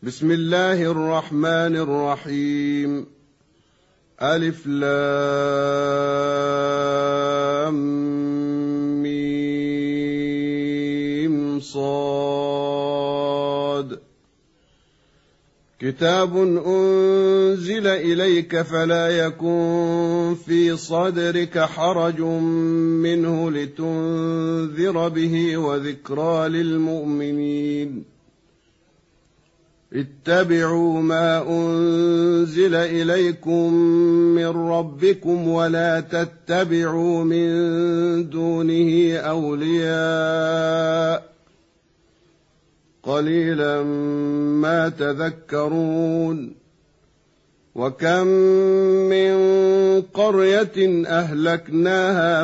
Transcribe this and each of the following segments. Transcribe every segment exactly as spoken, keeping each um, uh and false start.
بسم الله الرحمن الرحيم. ألف لام ميم صاد. كتاب أنزل إليك فلا يكن في صدرك حرج منه لتنذر به وذكرى للمؤمنين. اتبعوا ما أنزل إليكم من ربكم ولا تتبعوا من دونه أولياء قليلا ما تذكرون. وكم من قرية أهلكناها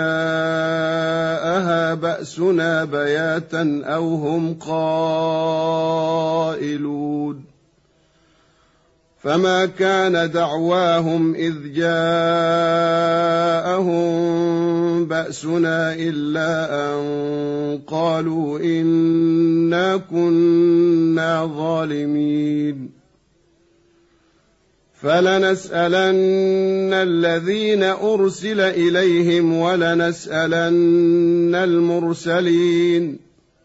فجاءها بأسنا بياتا أو هم قائلون. فما كان دعواهم إذ جاءهم بأسنا إلا أن قالوا إنا كنا ظالمين. فلنسألن الذين أرسل إليهم ولنسألن المرسلين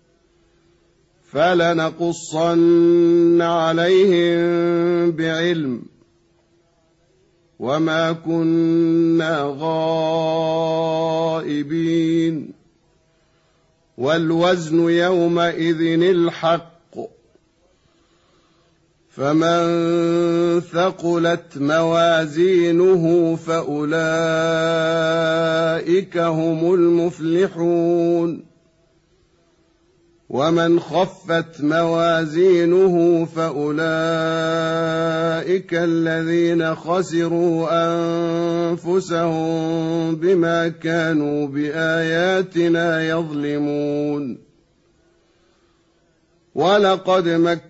فلنقصن عليهم بعلم وما كنا غائبين. والوزن يومئذ الحق. فمن ثقلت موازينه فأولئك هم المفلحون. ومن خفت موازينه فأولئك الذين خسروا أنفسهم بما كانوا بآياتنا يظلمون. ولقد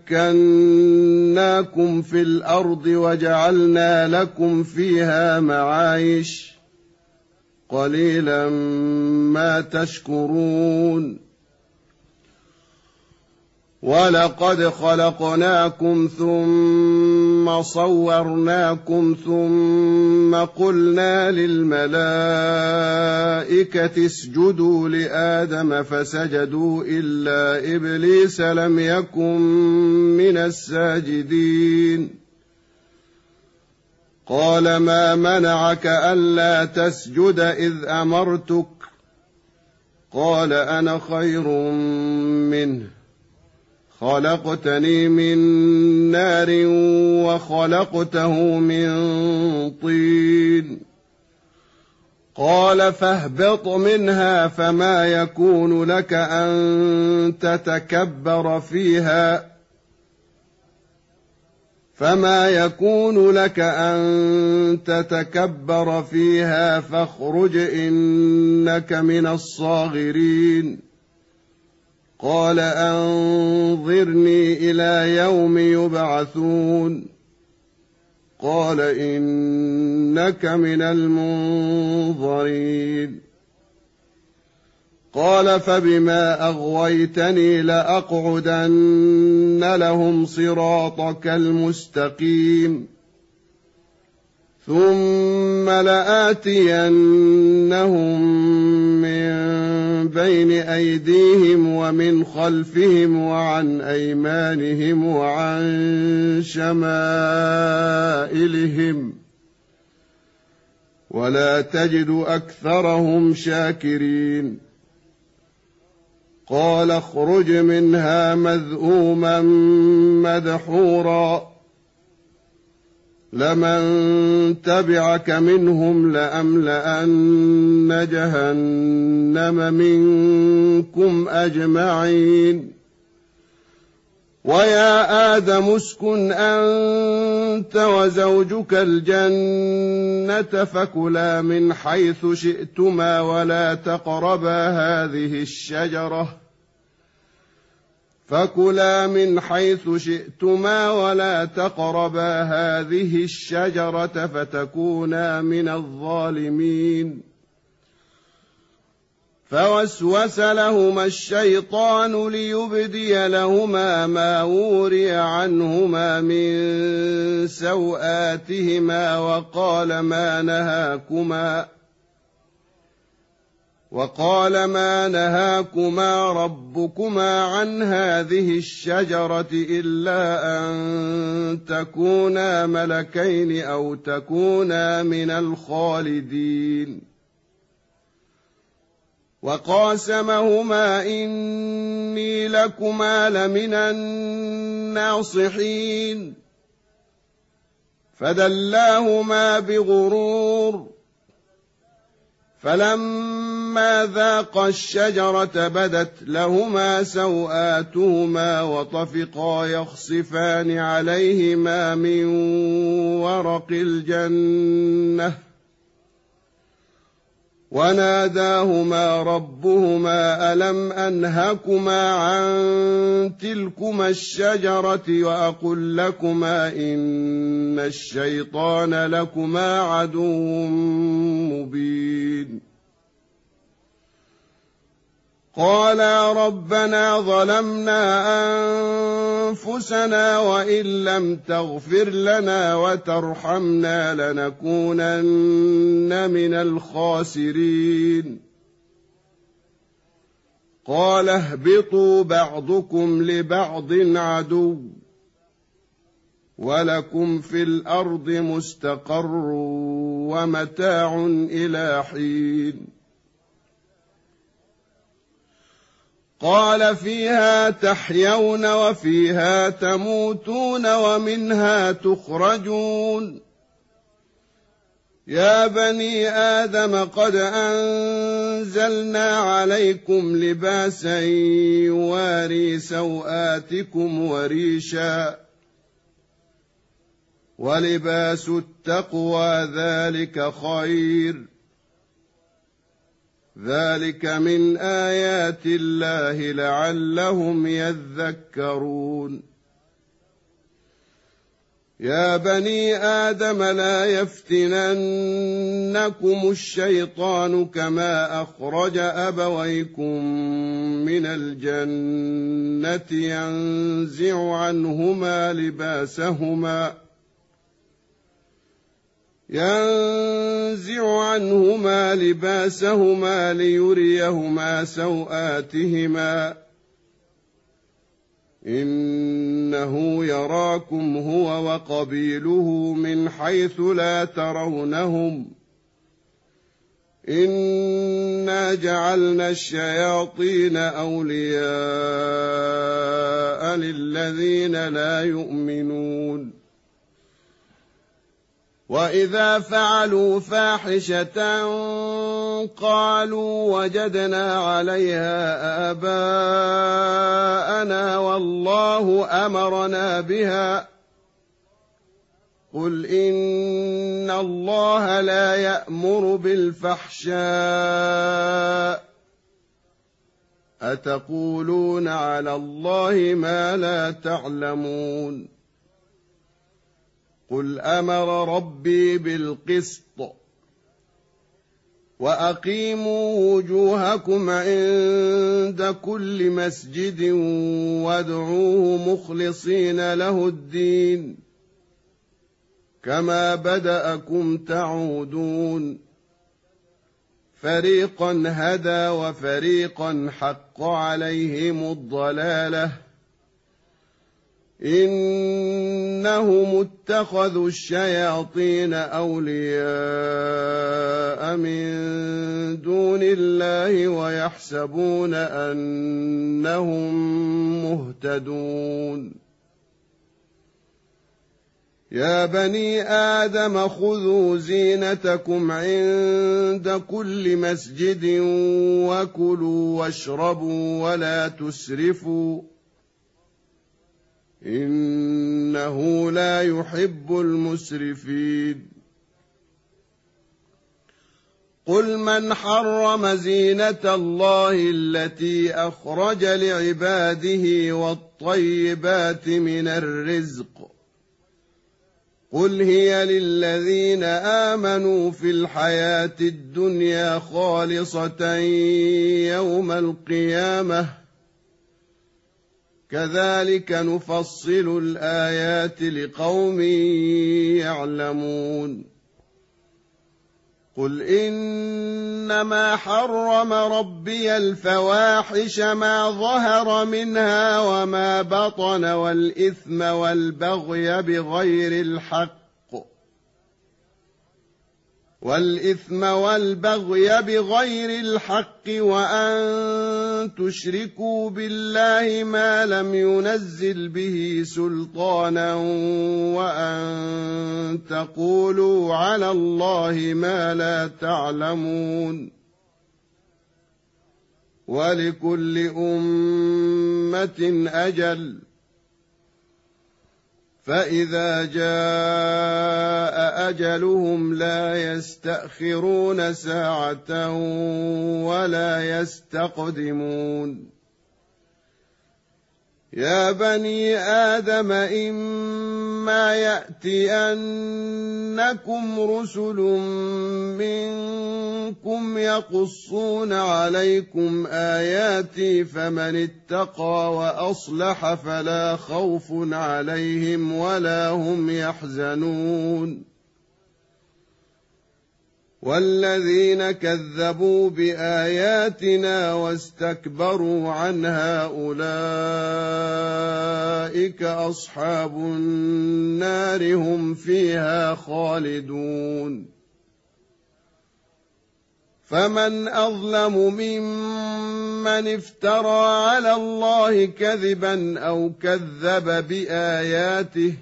مكناكم في الأرض وجعلنا لكم فيها معايش قليلا ما تشكرون. ولقد خلقناكم ثم صورناكم ثم قلنا للملائكة اسجدوا لآدم فسجدوا إلا إبليس لم يكن من الساجدين. قال ما منعك ألا تسجد إذ أمرتك؟ قال أنا خير منه خلقتني من نار وخلقته من طين. قال فاهبط منها فما يكون لك أن تتكبر فيها فما يكون لك أن تتكبر فيها فاخرج إنك من الصاغرين. قال أنظرني إلى يوم يبعثون. قال إنك من المنظرين. قال فبما أغويتني لأقعدن لهم صراطك المستقيم ثم لآتينهم من بين أيديهم ومن خلفهم وعن أيمانهم وعن شمائلهم ولا تجد أكثرهم شاكرين. قال اخرج منها مذءوما مدحورا لمن تبعك منهم لأملأن جهنم منكم أجمعين. ويا آدم اسكن أنت وزوجك الجنة فكلا من حيث شئتما ولا تقربا هذه الشجرة فكلا من حيث شئتما ولا تقربا هذه الشجرة فتكونا من الظالمين. فوسوس لهما الشيطان ليبدي لهما ما وري عنهما من سوآتهما وقال ما نهاكما وقال ما نهاكما ربكما عن هذه الشجرة إلا أن تكونا ملكين أو تكونا من الخالدين وقاسمهما إني لكما لمن الناصحين فدلاهما بغرور فلما ذاقا الشجرة بدت لهما سوآتهما وطفقا يخصفان عليهما من ورق الجنة وناداهما ربهما ألم أنهكما عن تلكما الشجرة وأقل لكما إن الشيطان لكما عدو مبين قالا ربنا ظلمنا أنفسنا وإن لم تغفر لنا وترحمنا لنكونن من الخاسرين قال اهبطوا بعضكم لبعض عدو ولكم في الأرض مستقر ومتاع إلى حين قال فيها تحيون وفيها تموتون ومنها تخرجون يا بني آدم قد أنزلنا عليكم لباسا يواري سوآتكم وريشا ولباس التقوى ذلك خير ذلك من آيات الله لعلهم يذكرون يا بني آدم لا يفتننكم الشيطان كما أخرج أبويكم من الجنة ينزع عنهما لباسهما ينزع عنهما لباسهما ليريهما سوآتهما إنه يراكم هو وقبيله من حيث لا ترونهم إنا جعلنا الشياطين أولياء للذين لا يؤمنون وإذا فعلوا فاحشة قالوا وجدنا عليها آباءنا والله أمرنا بها قل إن الله لا يأمر بالفحشاء أتقولون على الله ما لا تعلمون قل أمر ربي بالقسط وأقيموا وجوهكم عند كل مسجد وادعوه مخلصين له الدين كما بدأكم تعودون فريقا هدى وفريقا حق عليهم الضلالة إنهم اتخذوا الشياطين أولياء من دون الله ويحسبون أنهم مهتدون يا بني آدم خذوا زينتكم عند كل مسجد وكلوا واشربوا ولا تسرفوا إنه لا يحب المسرفين قل من حرم زينة الله التي أخرج لعباده والطيبات من الرزق قل هي للذين آمنوا في الحياة الدنيا خالصة يوم القيامة كذلك نفصل الآيات لقوم يعلمون قل إنما حرم ربي الفواحش ما ظهر منها وما بطن والإثم والبغي بغير الحق والإثم والبغي بغير الحق وأن تشركوا بالله ما لم ينزل به سلطانا وأن تقولوا على الله ما لا تعلمون ولكل أمة أجل فإذا جاء أجلهم لا يستأخرون ساعة ولا يستقدمون يا بني آدم إما يأتينكم رسل منكم يقصون عليكم آياتي فمن اتقى وأصلح فلا خوف عليهم ولا هم يحزنون والذين كذبوا بآياتنا واستكبروا عنها أولئك أصحاب النار هم فيها خالدون فمن أظلم ممن افترى على الله كذبا أو كذب بآياته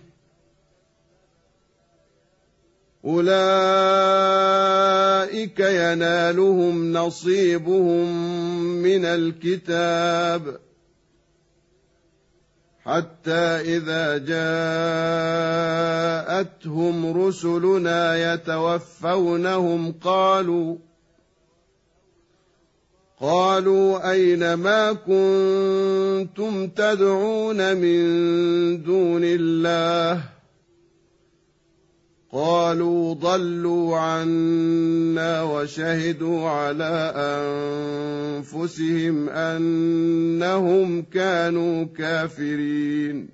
أولئك ينالهم نصيبهم من الكتاب حتى إذا جاءتهم رسلنا يتوفونهم قالوا قالوا أين ما كنتم تدعون من دون الله قالوا ضلوا عنا وشهدوا على أنفسهم أنهم كانوا كافرين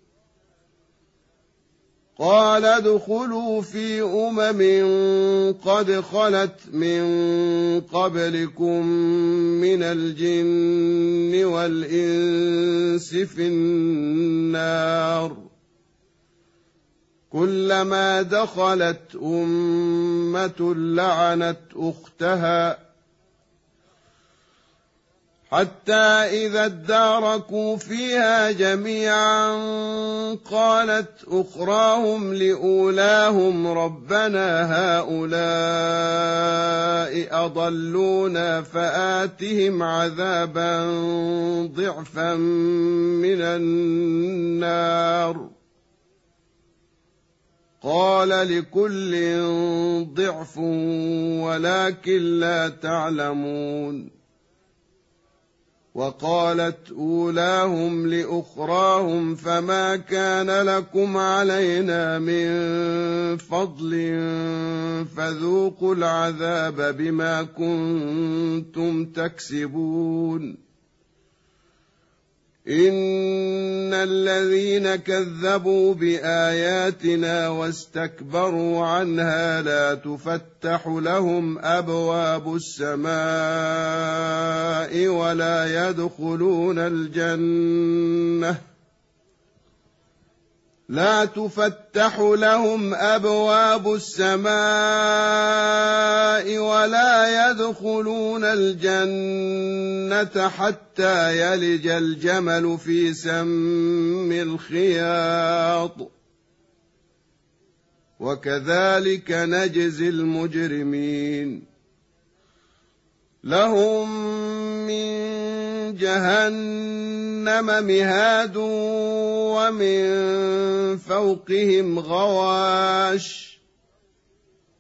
قال ادخلوا في أمم قد خلت من قبلكم من الجن والإنس في النار كلما دخلت أمة لعنت أختها حتى إذا اداركوا فيها جميعا قالت أخراهم لأولاهم ربنا هؤلاء أضلونا فآتهم عذابا ضعفا من النار قال لكل ضعف ولكن لا تعلمون وقالت أولاهم لأخراهم فما كان لكم علينا من فضل فذوقوا العذاب بما كنتم تكسبون إن الذين كذبوا بآياتنا واستكبروا عنها لا تفتح لهم أبواب السماء ولا يدخلون الجنة لا تفتح لهم أبواب السماء ولا يدخلون الجنة حتى يلج الجمل في سم الخياط وكذلك نجزي المجرمين لهم من جهنم مهاد ومن فوقهم غواش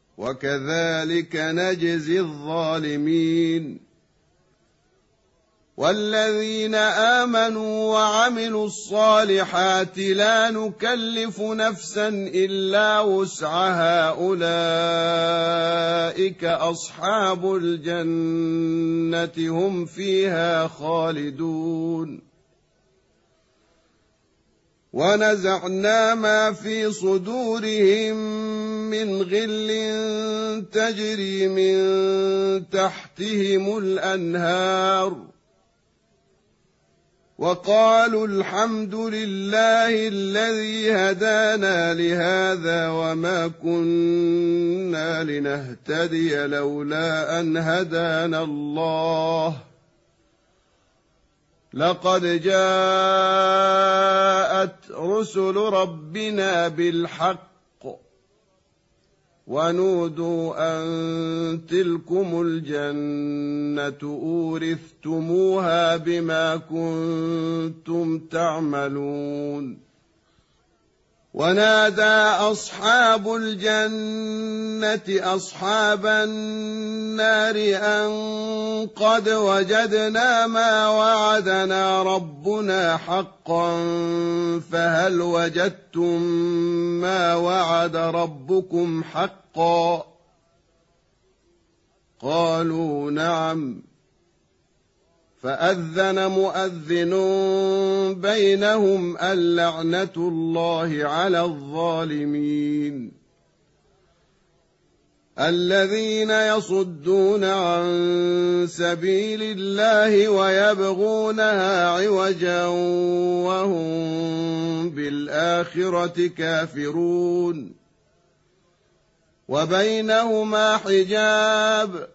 وكذلك نجزي الظالمين والذين آمنوا وعملوا الصالحات لا نكلف نفسا إلا وسعها أولئك أصحاب الجنة هم فيها خالدون ونزعنا ما في صدورهم من غل تجري من تحتهم الأنهار وقالوا الحمد لله الذي هدانا لهذا وما كنا لنهتدي لولا أن هدانا الله لقد جاءت رسل ربنا بالحق ونودوا أن تلكم الجنة أورثتموها بما كنتم تعملون ونادى أصحاب الجنة أصحاب النار أن قد وجدنا ما وعدنا ربنا حقا فهل وجدتم ما وعد ربكم حقا قالوا نعم فأذن مؤذن بينهم اللعنة الله على الظالمين الذين يصدون عن سبيل الله ويبغونها عوجا وهم بالآخرة كافرون وبينهما حجاب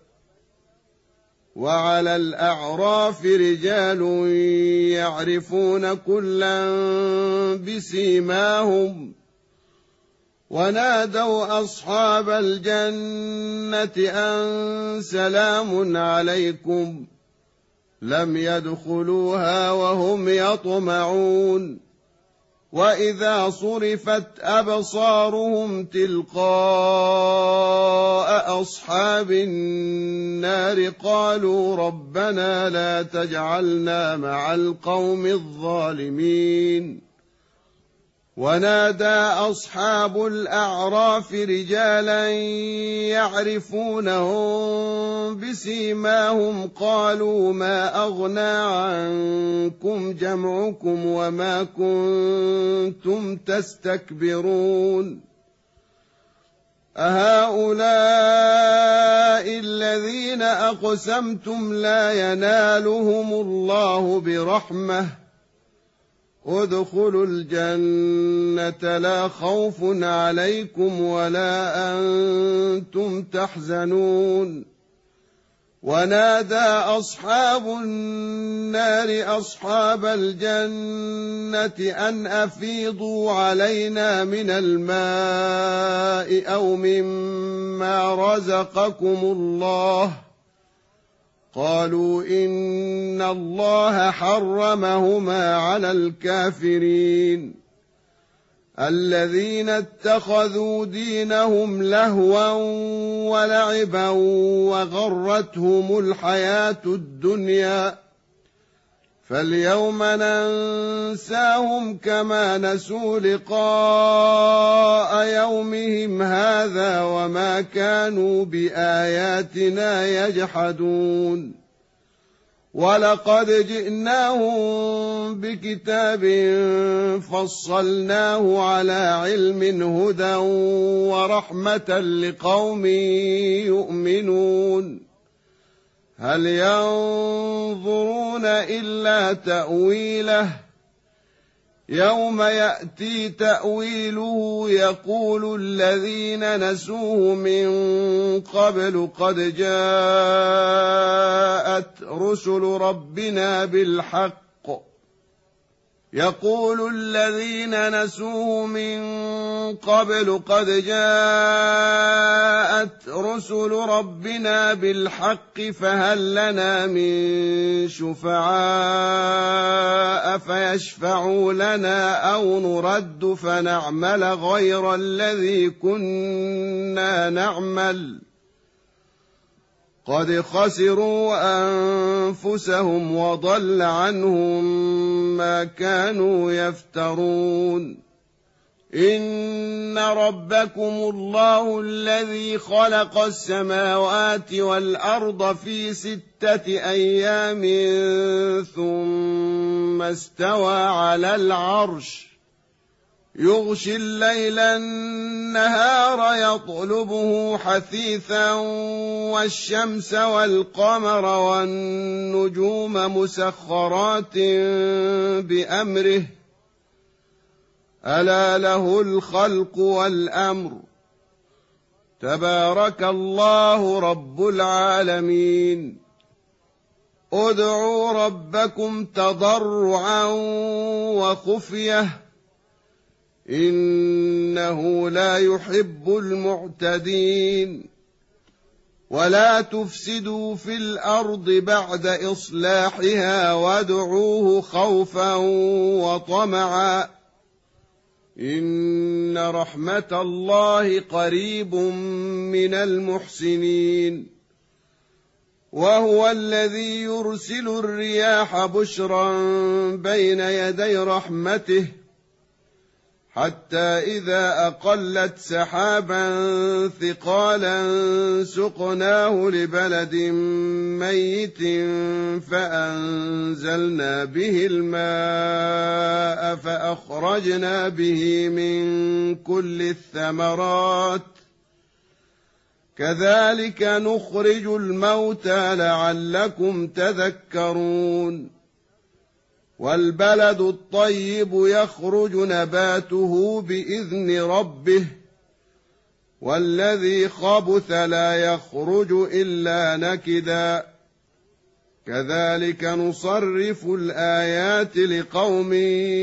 وعلى الأعراف رجال يعرفون كلا بسيماهم ونادوا أصحاب الجنة أن سلام عليكم لم يدخلوها وهم يطمعون وإذا صرفت أبصارهم تلقاء أصحاب النار قالوا ربنا لا تجعلنا مع القوم الظالمين ونادى أصحاب الأعراف رجالا يعرفونهم بسيماهم قالوا ما أغنى عنكم جمعكم وما كنتم تستكبرون أهؤلاء الذين أقسمتم لا ينالهم الله برحمة ادخلوا الجنة لا خوف عليكم ولا أنتم تحزنون ونادى أصحاب النار أصحاب الجنة أن أفيضوا علينا من الماء أو مما رزقكم الله قالوا إن الله حرمهما على الكافرين الذين اتخذوا دينهم لهوا ولعبا وغرتهم الحياة الدنيا فاليوم ننساهم كما نسوا لقاء يومهم هذا وما كانوا بآياتنا يجحدون ولقد جئناهم بكتاب فصلناه على علم هدى ورحمة لقوم يؤمنون هل ينظرون إلا تأويله يوم يأتي تأويله يقول الذين نسوه من قبل قد جاءت رسل ربنا بالحق يقول الذين نسوه من قبل قد جاءت رسل ربنا بالحق فهل لنا من شفعاء فيشفعوا لنا أو نرد فنعمل غير الذي كنا نعمل قد خسروا أنفسهم وضل عنهم ما كانوا يفترون إن ربكم الله الذي خلق السماوات والأرض في ستة أيام ثم استوى على العرش يغشي الليل النهار يطلبه حثيثا والشمس والقمر والنجوم مسخرات بأمره ألا له الخلق والأمر تبارك الله رب العالمين ادعوا ربكم تضرعا وخفية إنه لا يحب المعتدين ولا تفسدوا في الأرض بعد إصلاحها وادعوه خوفا وطمعا إن رحمة الله قريب من المحسنين وهو الذي يرسل الرياح بشرا بين يدي رحمته حتى إذا أقلت سحابا ثقالا سقناه لبلد ميت فأنزلنا به الماء فأخرجنا به من كل الثمرات كذلك نخرج الموتى لعلكم تذكرون والبلد الطيب يخرج نباته بإذن ربه والذي خبث لا يخرج إلا نكدا كذلك نصرف الآيات لقوم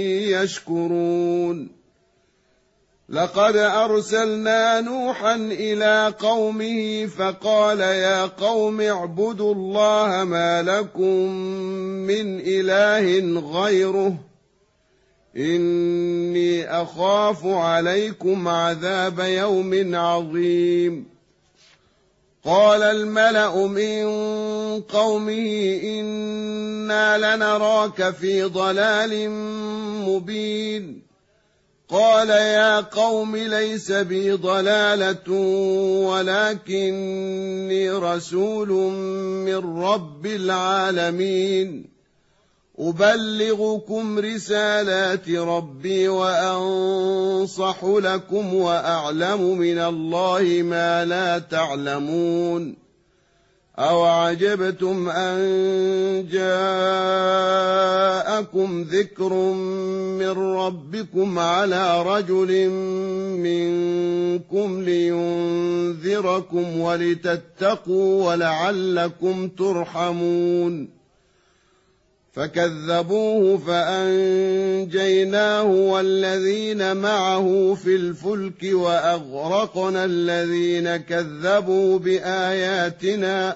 يشكرون لقد أرسلنا نوحا إلى قومه فقال يا قوم اعبدوا الله ما لكم من إله غيره إني أخاف عليكم عذاب يوم عظيم قال الملأ من قومه إنا لنراك في ضلال مبين قال يا قوم ليس بي ضلالة ولكني رسول من رب العالمين أبلغكم رسالات ربي وأنصح لكم وأعلم من الله ما لا تعلمون أوعجبتم أن جاءكم ذكر من ربكم على رجل منكم لينذركم ولتتقوا ولعلكم ترحمون فكذبوه فأنجيناه والذين معه في الفلك وأغرقنا الذين كذبوا بآياتنا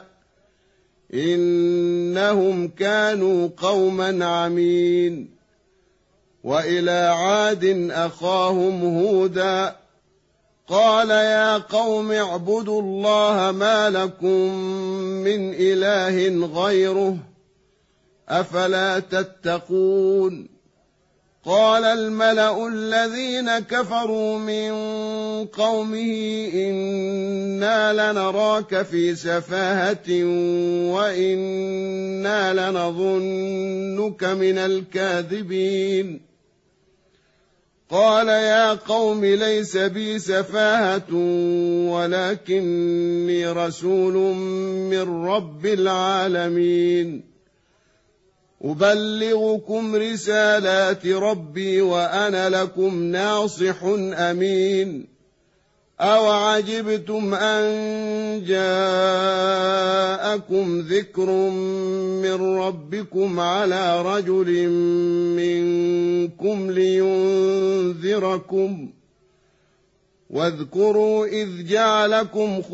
إنهم كانوا قوما عمين وإلى عاد أخاهم هودا قال يا قوم اعبدوا الله ما لكم من إله غيره أفلا تتقون قال الملأ الذين كفروا من قومه إنا لنراك في سفاهة وإنا لنظنك من الكاذبين قال يا قوم ليس بي سفاهة ولكني رسول من رب العالمين أبلغكم رسالات ربي وأنا لكم ناصح أمين أوعجبتم أن جاءكم ذكر من ربكم على رجل منكم لينذركم واذكروا إذ جعلكم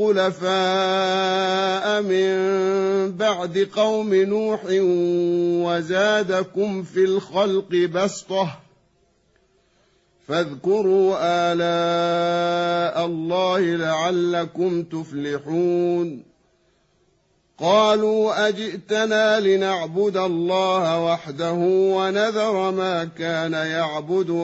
خلفاء من بعد قوم نوح وزادكم في الخلق بسطة فاذكروا آلاء الله لعلكم تفلحون قالوا أجئتنا لنعبد الله وحده ونذر ما كان يعبد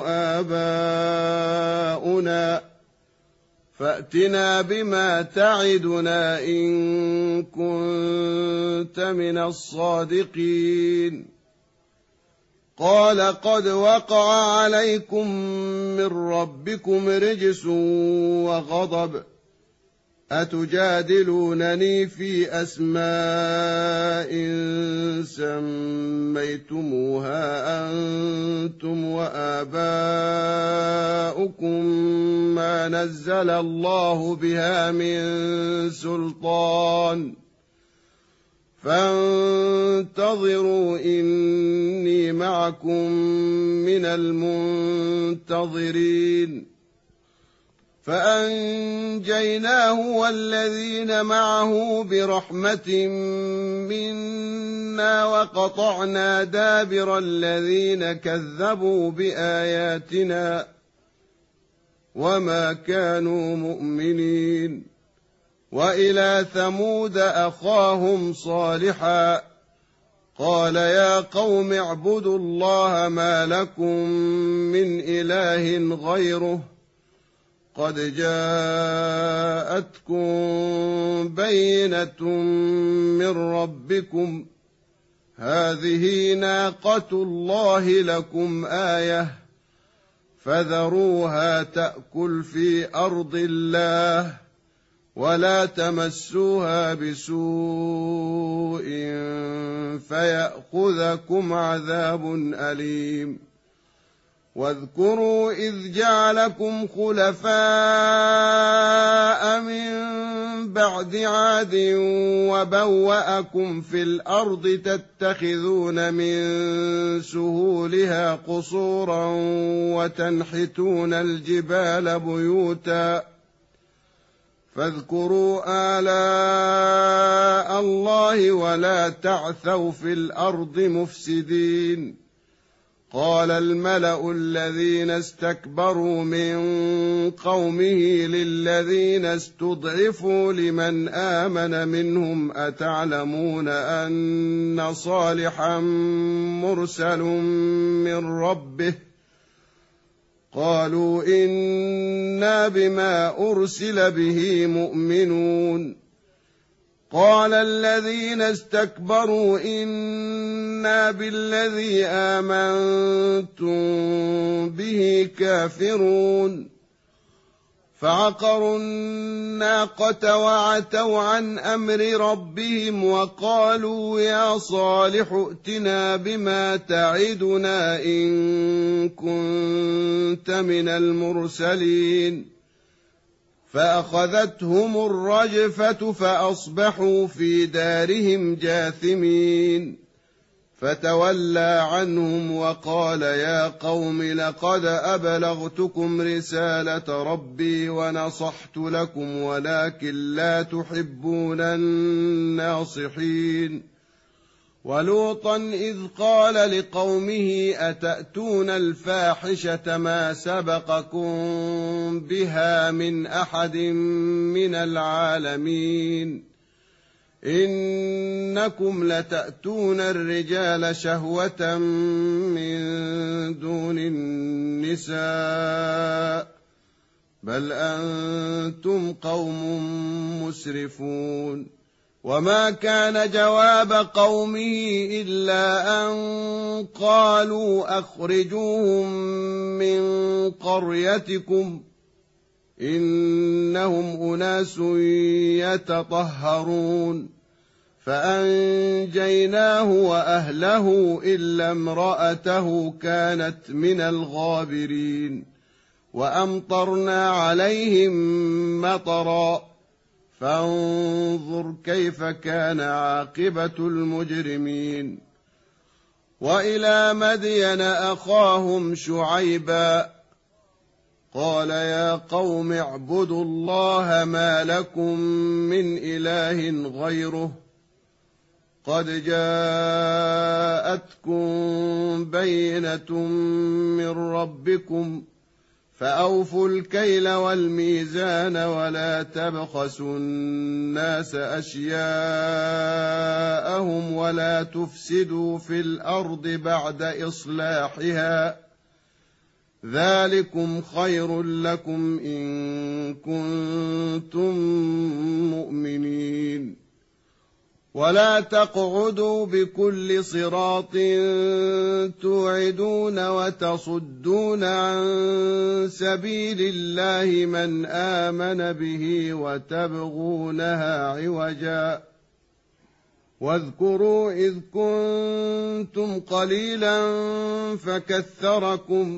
آباؤنا فأتنا بما تعدنا إن كنت من الصادقين قال قد وقع عليكم من ربكم رجس وغضب أتجادلونني في أسماء سميتموها أنتم وآباؤكم ما نزل الله بها من سلطان فانتظروا إني معكم من المنتظرين فأنجيناه والذين معه برحمة منا وقطعنا دابر الذين كذبوا بآياتنا وما كانوا مؤمنين وإلى ثمود أخاهم صالحا قال يا قوم اعبدوا الله ما لكم من إله غيره قد جاءتكم بينة من ربكم هذه ناقة الله لكم آية فذروها تأكل في أرض الله ولا تمسوها بسوء فيأخذكم عذاب أليم واذكروا إذ جعلكم خلفاء من بعد عاد وبوأكم في الأرض تتخذون من سهولها قصورا وتنحتون الجبال بيوتا فاذكروا آلاء الله ولا تعثوا في الأرض مفسدين قال الملأ الذين استكبروا من قومه للذين استضعفوا لمن آمن منهم أتعلمون أن صالحا مرسل من ربه قالوا إنا بما أرسل به مؤمنون قال الذين استكبروا إنا بالذي آمنتم به كافرون فعقروا الناقة وعتوا عن أمر ربهم وقالوا يا صالح ائتنا بما تعدنا إن كنت من المرسلين فأخذتهم الرجفة فأصبحوا في دارهم جاثمين فتولى عنهم وقال يا قوم لقد أبلغتكم رسالة ربي ونصحت لكم ولكن لا تحبون الناصحين ولوطا إذ قال لقومه أتأتون الفاحشة ما سبقكم بها من أحد من العالمين إنكم لتأتون الرجال شهوة من دون النساء بل أنتم قوم مسرفون وما كان جواب قومه إلا أن قالوا أخرجوهم من قريتكم إنهم أناس يتطهرون فأنجيناه وأهله إلا امرأته كانت من الغابرين وأمطرنا عليهم مطرا فانظر كيف كان عاقبة المجرمين وإلى مدين أخاهم شعيبا قال يا قوم اعبدوا الله ما لكم من إله غيره قد جاءتكم بينة من ربكم فأوفوا الكيل والميزان ولا تبخسوا الناس أشياءهم ولا تفسدوا في الأرض بعد إصلاحها ذلكم خير لكم إن كنتم مؤمنين. ولا تقعدوا بكل صراط توعدون وتصدون عن سبيل الله من آمن به وتبغونها عوجا واذكروا إذ كنتم قليلا فكثركم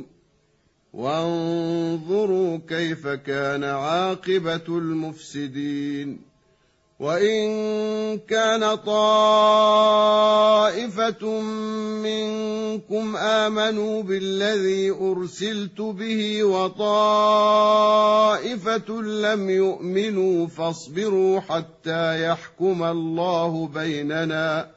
وانظروا كيف كان عاقبة المفسدين. وإن كان طائفة منكم آمنوا بالذي أرسلت به وطائفة لم يؤمنوا فاصبروا حتى يحكم الله بيننا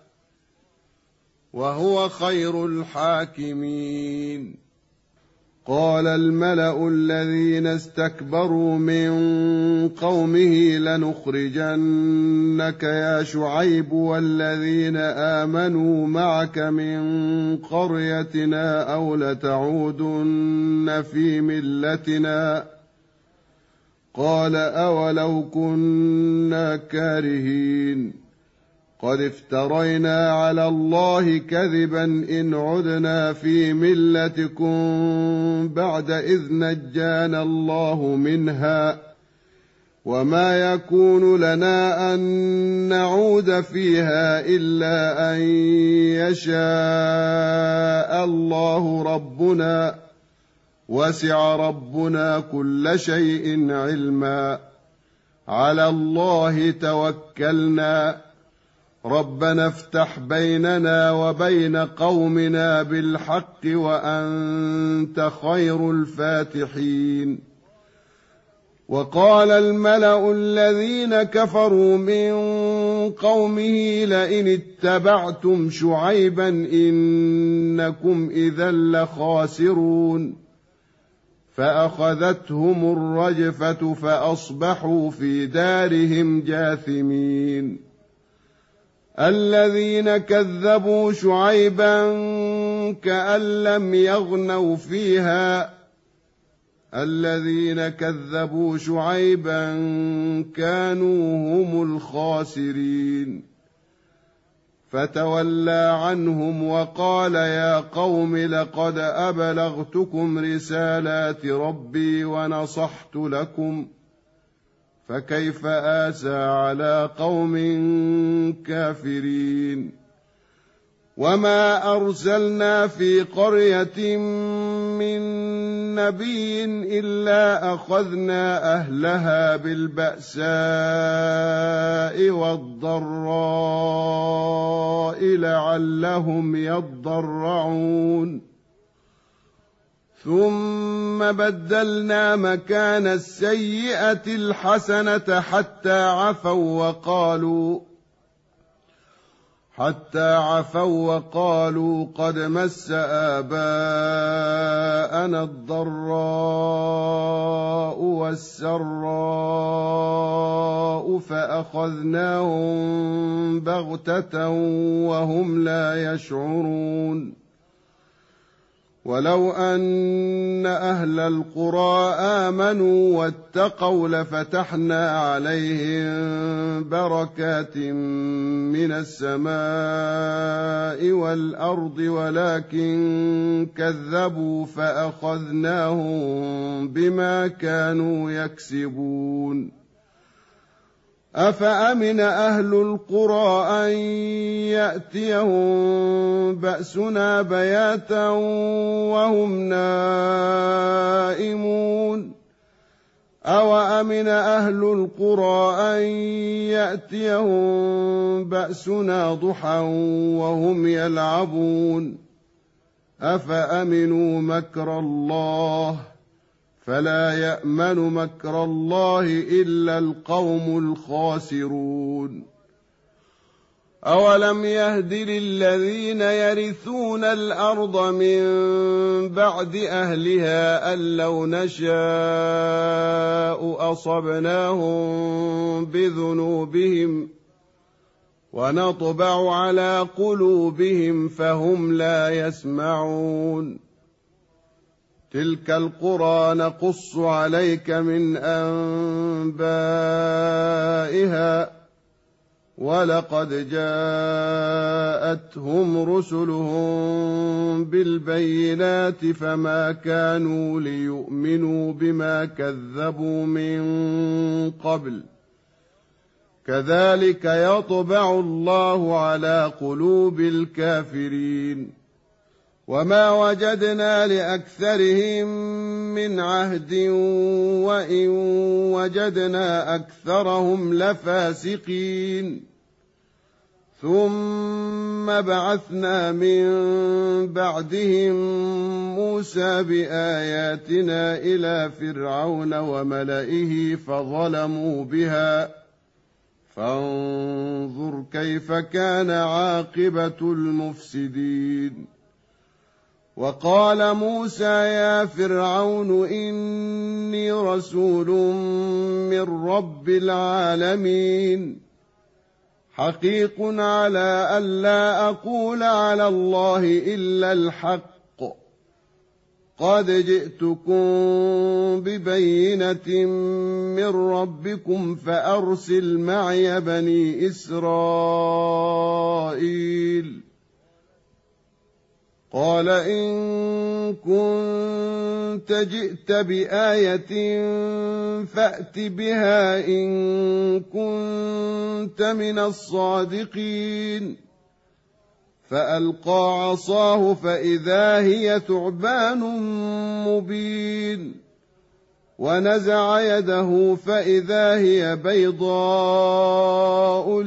وهو خير الحاكمين. قال الملأ الذين استكبروا من قومه لنخرجنك يا شعيب والذين آمنوا معك من قريتنا أو لتعودن في ملتنا قال أولو كنا كارهين قد افترينا على الله كذبا إن عدنا في ملتكم بعد إذ نجانا الله منها وما يكون لنا أن نعود فيها إلا أن يشاء الله ربنا وسع ربنا كل شيء علما على الله توكلنا ربنا افتح بيننا وبين قومنا بالحق وأنت خير الفاتحين. وقال الملأ الذين كفروا من قومه لئن اتبعتم شعيبا إنكم إذا لخاسرون فأخذتهم الرجفة فأصبحوا في دارهم جاثمين. الذين كذبوا شعيبا كأن لم يغنوا فيها الذين كذبوا شعيبا كانوا هم الخاسرين فتولى عنهم وقال يا قوم لقد أبلغتكم رسالات ربي ونصحت لكم فكيف آسى على قوم كافرين. وما أرسلنا في قرية من نبي إلا أخذنا أهلها بالبأساء والضراء لعلهم يضرعون ثم بدلنا مكان السيئة الحسنة حتى عفوا وقالوا حتى عفوا وقالوا قد مس آباءنا الضراء والسراء فأخذناهم بغتة وهم لا يشعرون. ولو أن أهل القرى آمنوا واتقوا لفتحنا عليهم بركات من السماء والأرض ولكن كذبوا فأخذناهم بما كانوا يكسبون. أفأمن أهل القرى أن يأتيهم بأسنا بياتا وهم نائمون أوأمن أهل القرى أن يأتيهم بأسنا ضحى وهم يلعبون أفأمنوا مكر الله فلا يأمن مكر الله إلا القوم الخاسرون. أولم يهد للذين يرثون الأرض من بعد أهلها أن لو نشاء أصبناهم بذنوبهم ونطبع على قلوبهم فهم لا يسمعون تلك القرى نقص عليك من أنبائها ولقد جاءتهم رسلهم بالبينات فما كانوا ليؤمنوا بما كذبوا من قبل كذلك يطبع الله على قلوب الكافرين وما وجدنا لأكثرهم من عهد وإن وجدنا أكثرهم لفاسقين ثم بعثنا من بعدهم موسى بآياتنا إلى فرعون وملئه فظلموا بها فانظر كيف كان عاقبة المفسدين وقال موسى يا فرعون إني رسول من رب العالمين حقيق على ألا أقول على الله إلا الحق قد جئتكم ببينة من ربكم فأرسل معي بني إسرائيل قال إن كنت جئت بآية فأت بها إن كنت من الصادقين فألقى عصاه فإذا هي ثعبان مبين ونزع يده فإذا هي بيضاء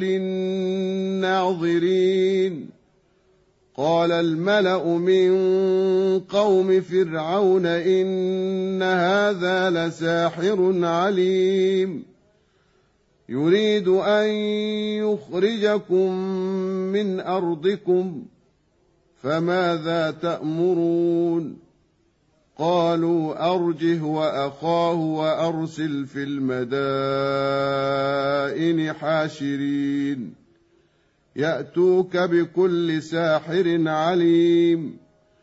للناظرين قال الملأ من قوم فرعون إن هذا لساحر عليم يريد أن يخرجكم من أرضكم فماذا تأمرون قالوا أرجه وأخاه وأرسل في المدائن حاشرين يأتوك بكل ساحر عليم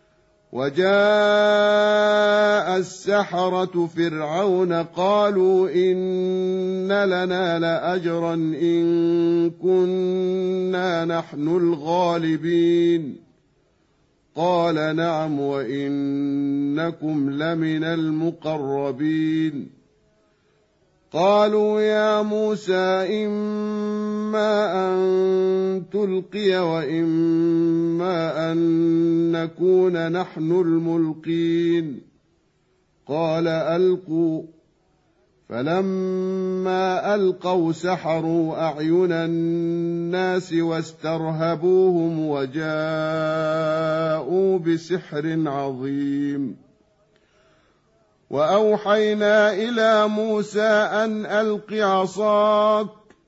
وجاء السحرة فرعون قالوا إن لنا لأجرا إن كنا نحن الغالبين قال نعم وإنكم لمن المقربين قالوا يا موسى إما أن تلقي وإما أن نكون نحن الملقين قال ألقوا فلما ألقوا سحروا أعين الناس واسترهبوهم وجاءوا بسحر عظيم وأوحينا إلى موسى أن ألق عصاك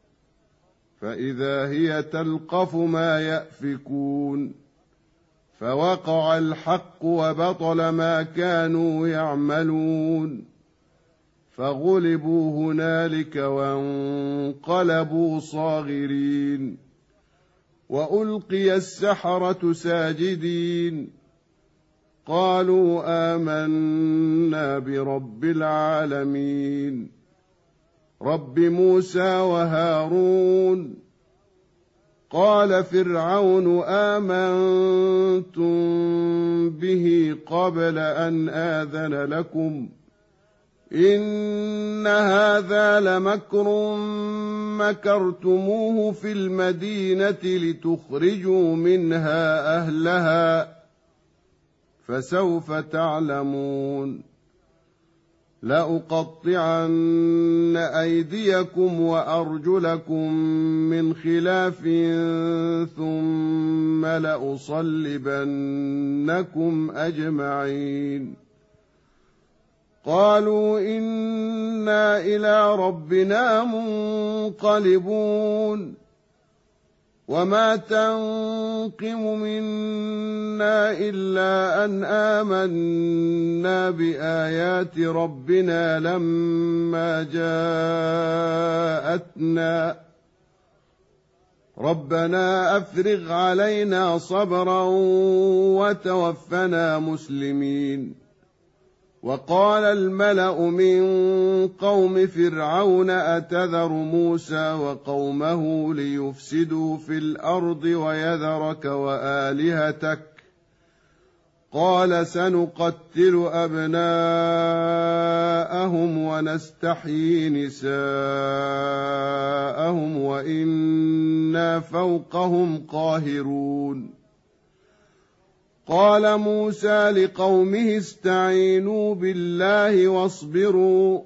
فإذا هي تلقف ما يأفكون فوقع الحق وبطل ما كانوا يعملون فغلبوا هنالك وانقلبوا صاغرين وألقي السحرة ساجدين قالوا آمنا برب العالمين رب موسى وهارون قال فرعون آمنتم به قبل أن آذن لكم إن هذا لمكر مكرتموه في المدينة لتخرجوا منها أهلها فسوف تعلمون لأقطعن أيديكم وأرجلكم من خلاف ثم لأصلبنكم أجمعين قالوا إنا إلى ربنا منقلبون وما تنقم منا إلا أن آمنا بآيات ربنا لما جاءتنا ربنا أفرغ علينا صبرا وتوفنا مسلمين. وقال الملأ من قوم فرعون أتذر موسى وقومه ليفسدوا في الأرض ويذرك وآلهتك قال سنقتل أبناءهم ونستحيي نساءهم وإنا فوقهم قاهرون. قال موسى لقومه استعينوا بالله واصبروا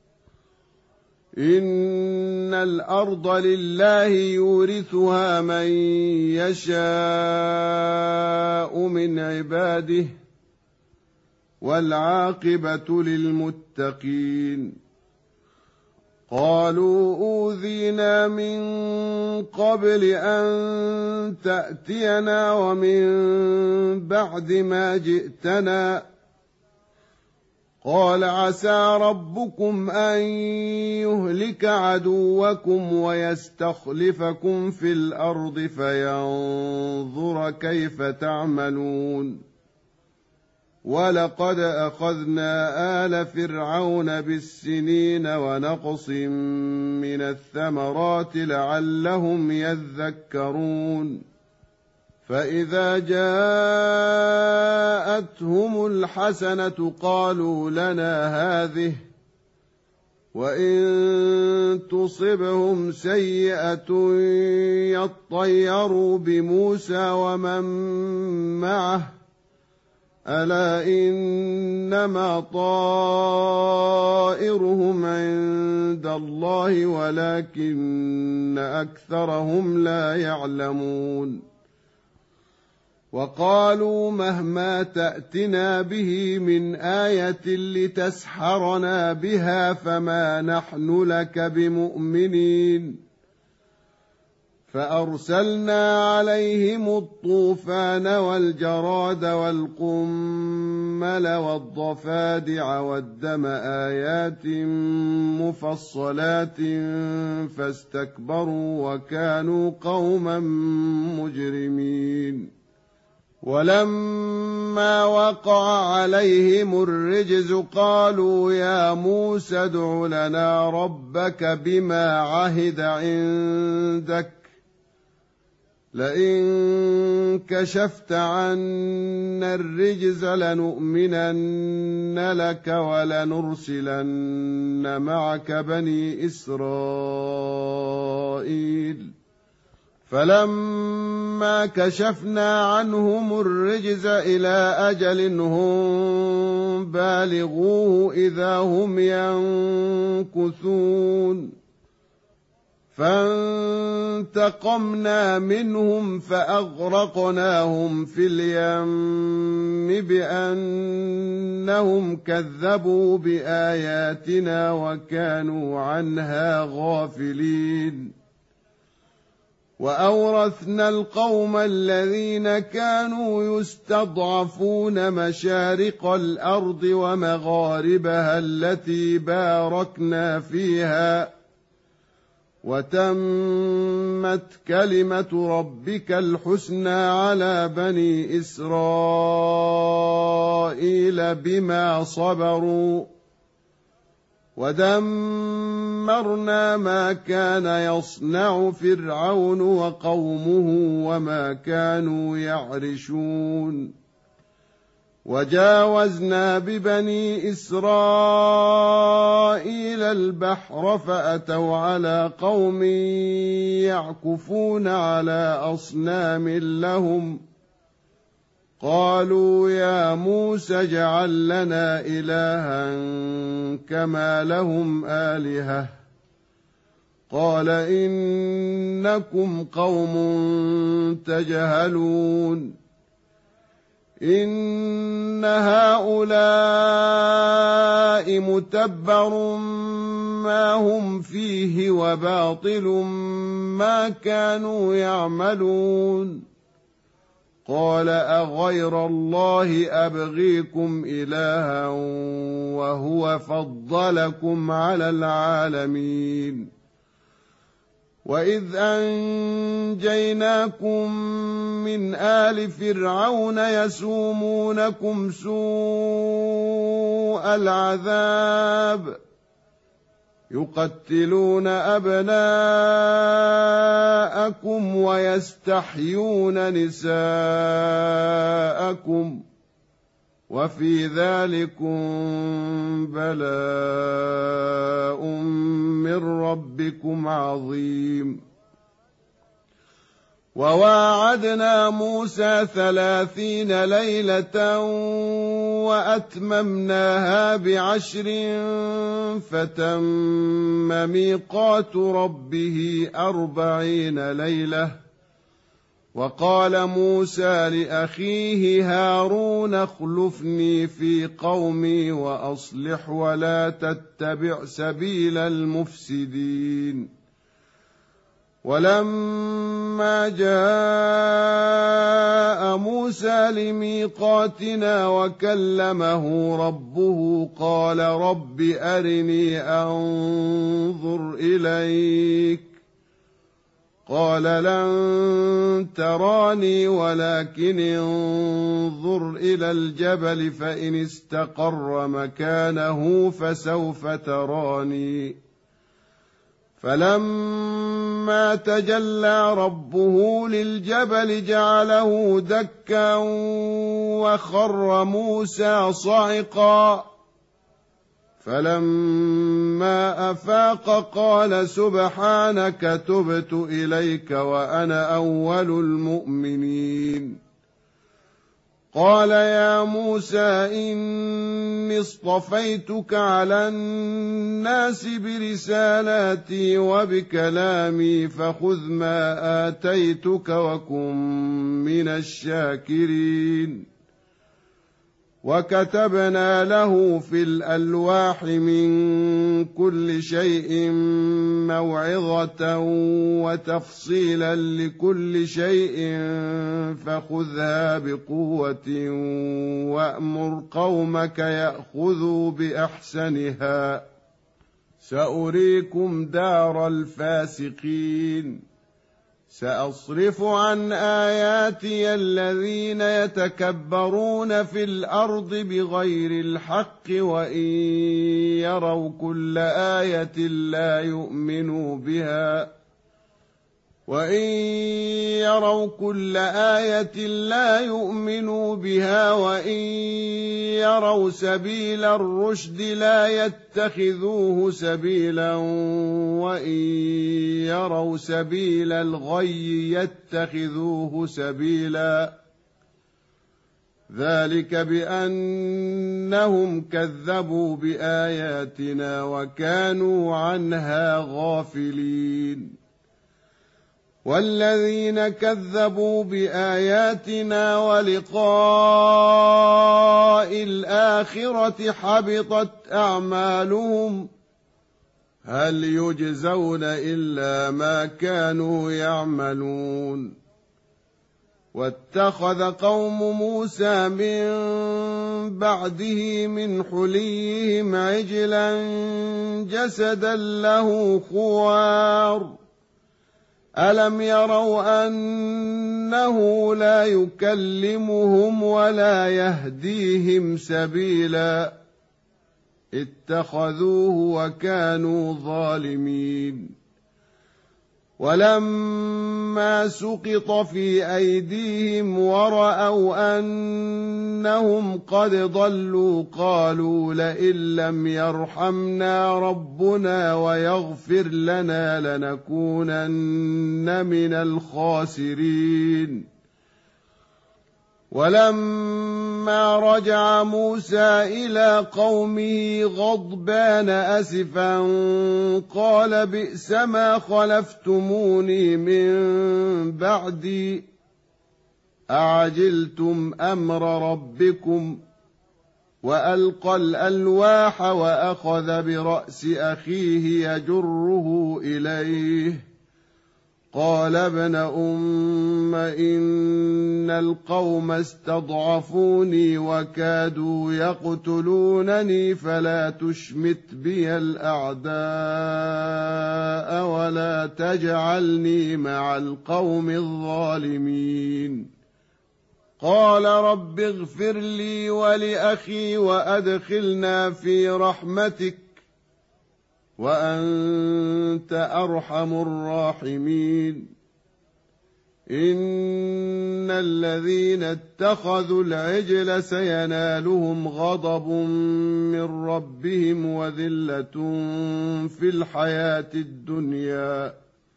إن الأرض لله يورثها من يشاء من عباده والعاقبة للمتقين. قالوا أوذينا من قبل أن تأتينا ومن بعد ما جئتنا قال عسى ربكم أن يهلك عدوكم ويستخلفكم في الأرض فينظر كيف تعملون. ولقد أخذنا آل فرعون بالسنين ونقص من الثمرات لعلهم يذكرون. فإذا جاءتهم الحسنة قالوا لنا هذه وإن تصبهم سيئة يطيروا بموسى ومن معه ألا إنما طائرهم عند الله ولكن أكثرهم لا يعلمون. وقالوا مهما تأتنا به من آية لتسحرنا بها فما نحن لك بمؤمنين. فأرسلنا عليهم الطوفان والجراد والقمل والضفادع والدم آيات مفصلات فاستكبروا وكانوا قوما مجرمين. ولما وقع عليهم الرجز قالوا يا موسى ادع لنا ربك بما عهد عندك لئن كشفت عنا الرجز لنؤمنن لك ولنرسلن معك بني إسرائيل. فلما كشفنا عنهم الرجز إلى أجل هم بالغوه إذا هم ينكثون. فانتقمنا منهم فأغرقناهم في اليم بأنهم كذبوا بآياتنا وكانوا عنها غافلين. وأورثنا القوم الذين كانوا يستضعفون مشارق الأرض ومغاربها التي باركنا فيها وتمت كلمة ربك الحسنى على بني إسرائيل بما صبروا ودمرنا ما كان يصنع فرعون وقومه وما كانوا يعرشون. وجاوزنا ببني إسرائيل البحر فأتوا على قوم يعكفون على أصنام لهم قالوا يا موسى اجعل لنا إلها كما لهم آلهة قال إنكم قوم تجهلون. إن هؤلاء متبر ما هم فيه وباطل ما كانوا يعملون قال أغير الله أبغيكم إلها وهو فضلكم على العالمين وإذ أنجيناكم من آل فرعون يسومونكم سوء العذاب يقتلون أبناءكم ويستحيون نساءكم وفي ذلكم بلاء من ربكم عظيم وواعدنا موسى ثلاثين ليلة وأتممناها بعشر فتم ميقات ربه أربعين ليلة وقال موسى لأخيه هارون اخلفني في قومي وأصلح ولا تتبع سبيل المفسدين ولما جاء موسى لميقاتنا وكلمه ربه قال رب أرني أنظر إليك قال لن تراني ولكن انظر إلى الجبل فإن استقر مكانه فسوف تراني فلما تجلى ربه للجبل جعله دكا وخر موسى صعقا فلما أفاق قال سبحانك تبت إليك وأنا أول المؤمنين قال يا موسى إني اصطفيتك على الناس برسالاتي وبكلامي فخذ ما آتيتك وكن من الشاكرين وكتبنا له في الألواح من كل شيء موعظة وتفصيلا لكل شيء فخذها بقوة وأمر قومك يأخذوا بأحسنها سأريكم دار الفاسقين سأصرف عن آياتي الذين يتكبرون في الأرض بغير الحق وإن يروا كل آية لا يؤمنوا بها وإن يروا كل آية لا يؤمنوا بها وإن يروا سبيل الرشد لا يتخذوه سبيلا وإن يروا سبيل الغي يتخذوه سبيلا ذلك بأنهم كذبوا بآياتنا وكانوا عنها غافلين والذين كذبوا بآياتنا ولقاء الآخرة حبطت أعمالهم هل يجزون إلا ما كانوا يعملون واتخذ قوم موسى من بعده من حليهم عجلا جسدا له خوار ألم يروا أنه لا يكلمهم ولا يهديهم سبيلا اتخذوه وكانوا ظالمين ولما سقط في أيديهم ورأوا أنهم قد ضلوا قالوا لئن لم يرحمنا ربنا ويغفر لنا لنكونن من الخاسرين ولما رجع موسى إلى قومه غضبان أسفا قال بئس ما خلفتموني من بعدي أعجلتم أمر ربكم وألقى الألواح وأخذ برأس أخيه يجره إليه قال ابن أم إن القوم استضعفوني وكادوا يقتلونني فلا تشمت بي الأعداء ولا تجعلني مع القوم الظالمين. قال رب اغفر لي ولأخي وأدخلنا في رحمتك وأنت أرحم الراحمين. إن الذين اتخذوا العجل سينالهم غضب من ربهم وذلة في الحياة الدنيا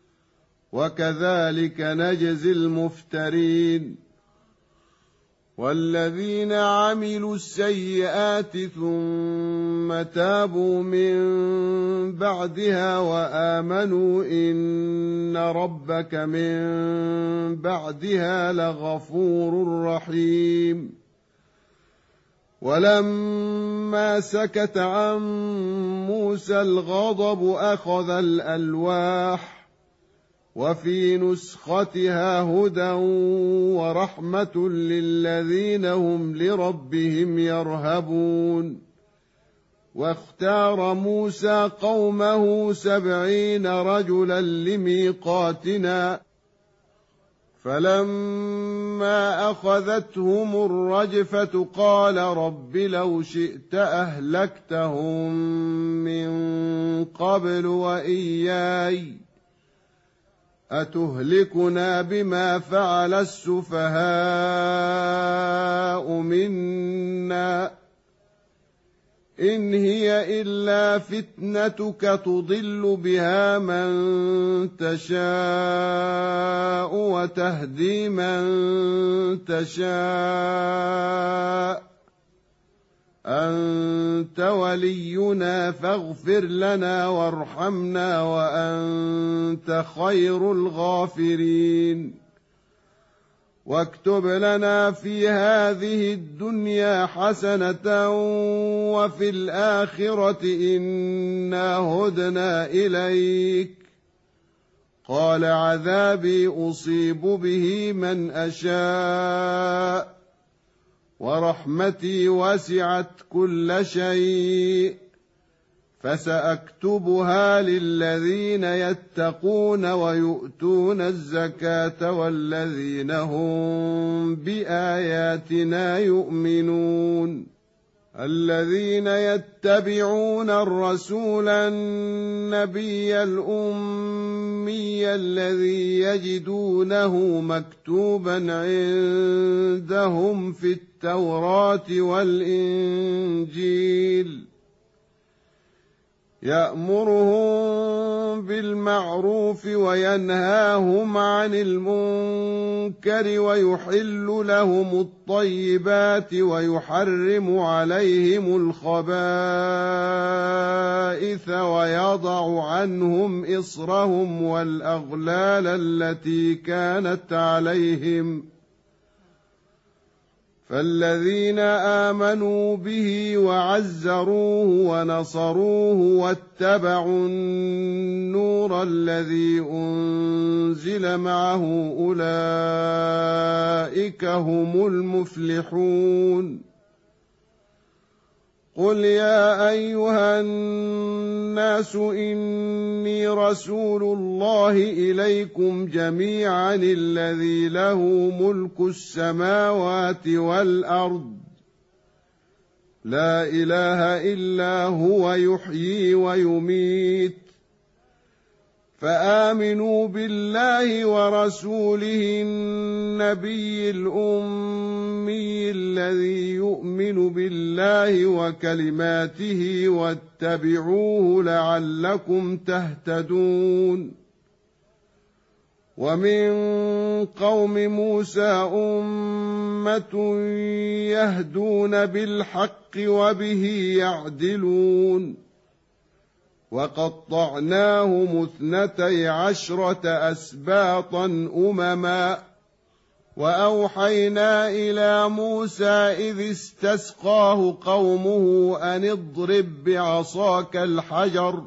وكذلك نجزي المفترين. والذين عملوا السيئات ثم تابوا من بعدها وآمنوا إن ربك من بعدها لغفور رحيم. ولما سكت عن موسى الغضب أخذ الألواح وفي نسختها هدى ورحمة للذين هم لربهم يرهبون. واختار موسى قومه سبعين رجلا لميقاتنا فلما أخذتهم الرجفة قال رب لو شئت أهلكتهم من قبل وإياي أتهلكنا بما فعل السفهاء منا إن هي إلا فتنتك تضل بها من تشاء وتهدي من تشاء أنت ولينا فاغفر لنا وارحمنا وأنت خير الغافرين. واكتب لنا في هذه الدنيا حسنة وفي الآخرة إنا هدنا إليك قال عذابي أصيب به من أشاء ورحمتي وسعت كل شيء فسأكتبها للذين يتقون ويؤتون الزكاة والذين هم بآياتنا يؤمنون. الذين يتبعون الرسول النبي الأمي الذي يجدونه مكتوبا عندهم في التوراة والإنجيل يأمرهم بالمعروف وينهاهم عن المنكر ويحل لهم الطيبات ويحرم عليهم الخبائث ويضع عنهم إصرهم والأغلال التي كانت عليهم فالذين آمنوا به وعزروه ونصروه واتبعوا النور الذي أنزل معه أولئك هم المفلحون. قل يا أيها الناس إني رسول الله إليكم جميعا الذي له ملك السماوات والأرض لا إله إلا هو يحيي ويميت فآمنوا بالله ورسوله النبي الأمي الذي يؤمن بالله وكلماته واتبعوه لعلكم تهتدون. ومن قوم موسى أمة يهدون بالحق وبه يعدلون وقطعناهم اثنتي عشرة أسباطا أمما وأوحينا إلى موسى إذ استسقاه قومه أن اضرب بعصاك الحجر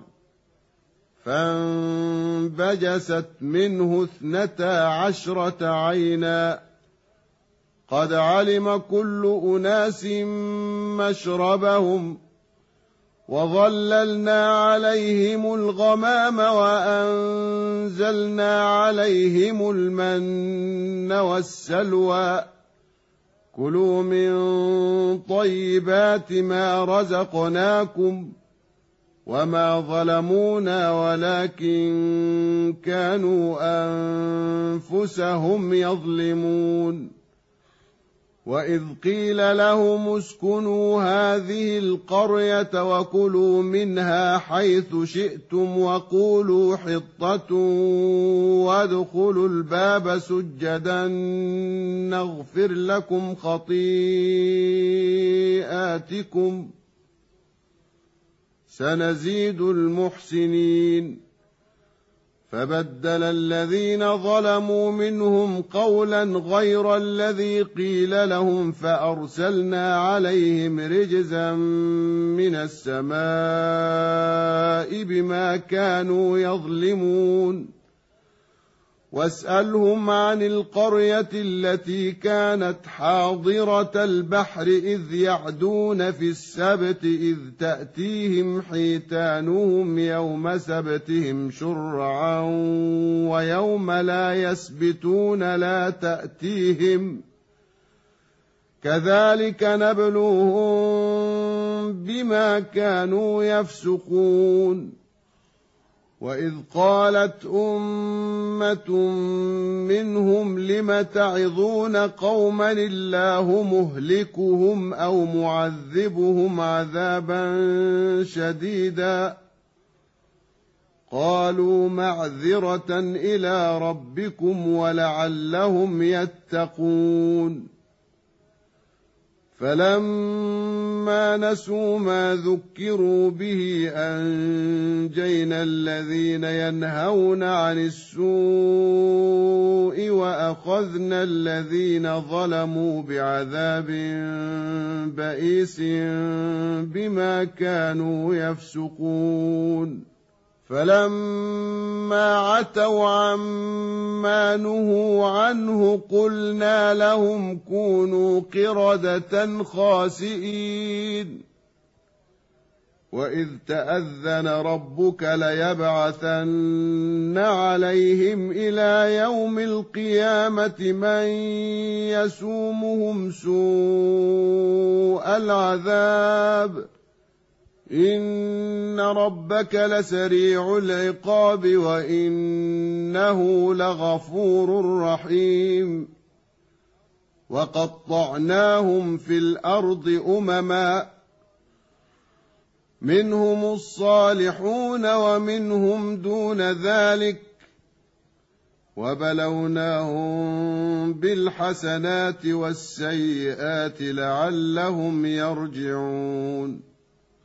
فانبجست منه اثنتا عشرة عينا قد علم كل أناس مشربهم وظللنا عليهم الغمام وأنزلنا عليهم المن والسلوى كلوا من طيبات ما رزقناكم وما ظلمونا ولكن كانوا أنفسهم يظلمون وإذ قيل لهم اسكنوا هذه القرية وكلوا منها حيث شئتم وقولوا حطة وادخلوا الباب سجدا نغفر لكم خطيئاتكم سنزيد المحسنين فبدل الذين ظلموا منهم قولا غير الذي قيل لهم فأرسلنا عليهم رجزا من السماء بما كانوا يظلمون واسألهم عن القرية التي كانت حاضرة البحر إذ يعدون في السبت إذ تأتيهم حيتانهم يوم سبتهم شرعا ويوم لا يسبتون لا تأتيهم كذلك نبلوهم بما كانوا يفسقون وإذ قالت أمة منهم لم تعظون قوما الله مهلكهم أو معذبهم عذابا شديدا قالوا معذرة إلى ربكم ولعلهم يتقون فلما نسوا ما ذكروا به أنجينا الذين ينهون عن السوء وأخذنا الذين ظلموا بعذاب بئيس بما كانوا يفسقون فلما عتوا عما نهوا عنه قلنا لهم كونوا قردة خاسئين وإذ تأذن ربك ليبعثن عليهم إلى يوم القيامة من يسومهم سوء العذاب إن ربك لسريع العقاب وإنه لغفور رحيم وقطعناهم في الأرض أمما منهم الصالحون ومنهم دون ذلك وبلوناهم بالحسنات والسيئات لعلهم يرجعون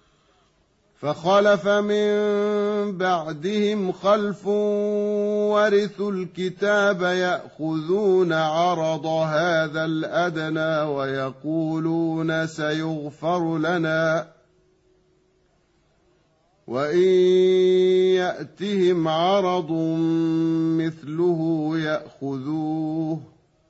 فخلف من بعدهم خلف ورثوا الكتاب يأخذون عرض هذا الأدنى ويقولون سيغفر لنا وإن يأتهم عرض مثله يأخذوه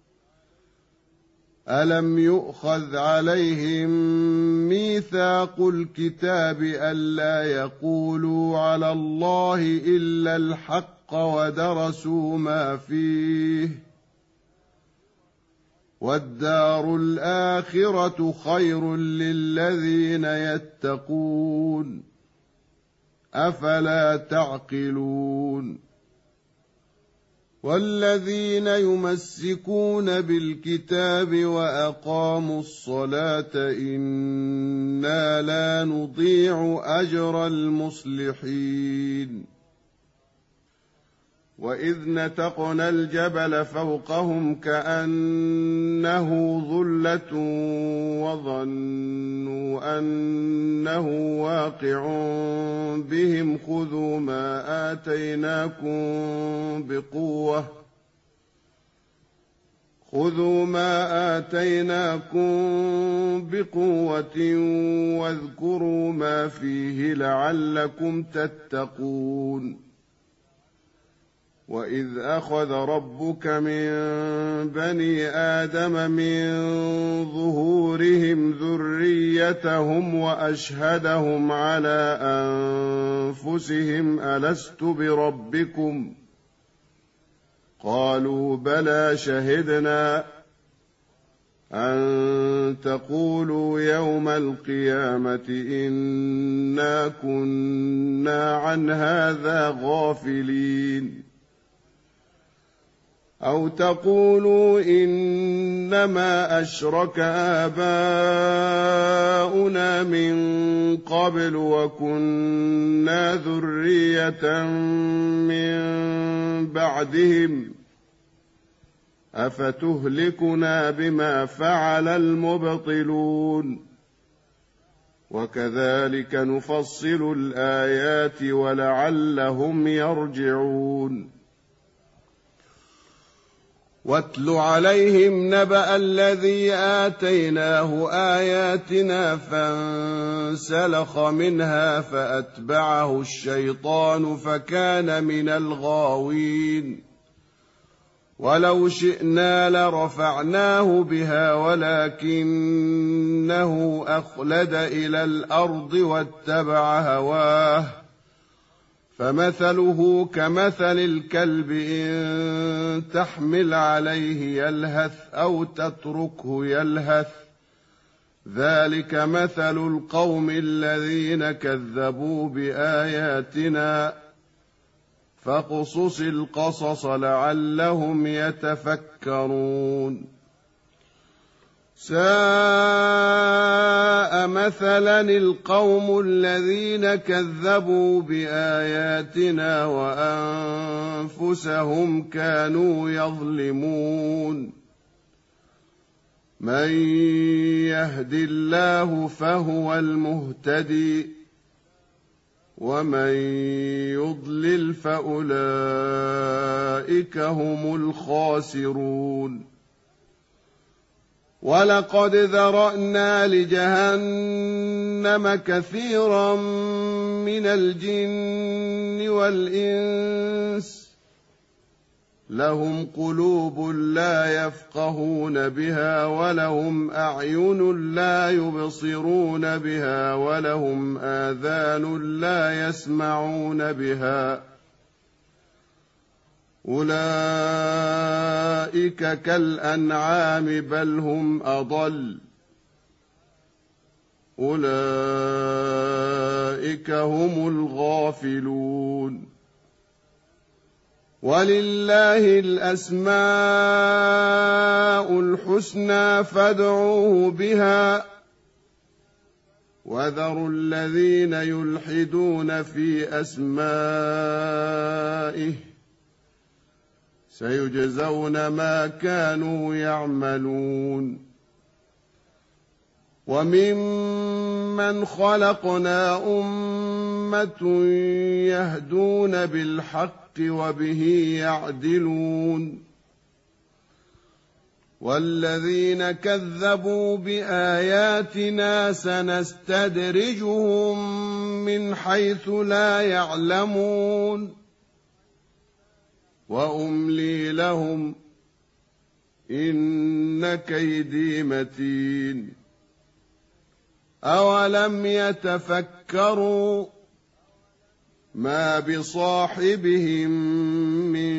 ألم يؤخذ عليهم ميثاق الكتاب ألا يقولوا على الله إلا الحق ودرسوا ما فيه والدار الآخرة خير للذين يتقون أفلا تعقلون والذين يمسكون بالكتاب وأقاموا الصلاة إنا لا نضيع أجر المصلحين وإذ نتقنا الجبل فوقهم كأنه ظلة وظنوا أنه واقع بهم خذوا ما آتيناكم بقوة خذوا ما آتيناكم بقوة واذكروا ما فيه لعلكم تتقون وإذ أخذ ربك من بني آدم من ظهورهم ذريتهم وأشهدهم على أنفسهم ألست بربكم قالوا بلى شهدنا أن تقولوا يوم القيامة إنا كنا عن هذا غافلين أو تقولوا إنما أشرك آباؤنا من قبل وكنا ذرية من بعدهم أفتهلكنا بما فعل المبطلون وكذلك نفصل الآيات ولعلهم يرجعون واتل عليهم نبأ الذي آتيناه آياتنا فانسلخ منها فأتبعه الشيطان فكان من الغاوين ولو شئنا لرفعناه بها ولكنه أخلد إلى الأرض واتبع هواه فمثله كمثل الكلب إن تحمل عليه يلهث أو تتركه يلهث ذلك مثل القوم الذين كذبوا بآياتنا فاقصص القصص لعلهم يتفكرون ساء مثلا القوم الذين كذبوا بآياتنا وأنفسهم كانوا يظلمون من يهد الله فهو المهتدي ومن يضلل فأولئك هم الخاسرون ولقد ذرأنا لجهنم كثيرا من الجن والإنس لهم قلوب لا يفقهون بها ولهم أعين لا يبصرون بها ولهم آذان لا يسمعون بها أولئك كالأنعام بل هم أضل أولئك هم الغافلون ولله الأسماء الحسنى فادعوه بها وذروا الذين يلحدون في أسمائه سيجزون ما كانوا يعملون وممن خلقنا أمة يهدون بالحق وبه يعدلون والذين كذبوا بآياتنا سنستدرجهم من حيث لا يعلمون وأملي لهم إن كيدي متين أولم يتفكروا ما بصاحبهم من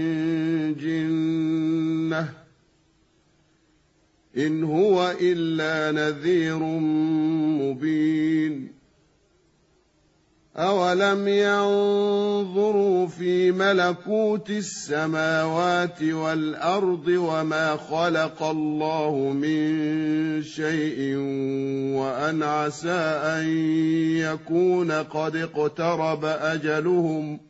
جنة إن هو إلا نذير مبين أولم ينظروا في ملكوت السماوات والأرض وما خلق الله من شيء وأن عسى أن يكون قد اقترب أجلهم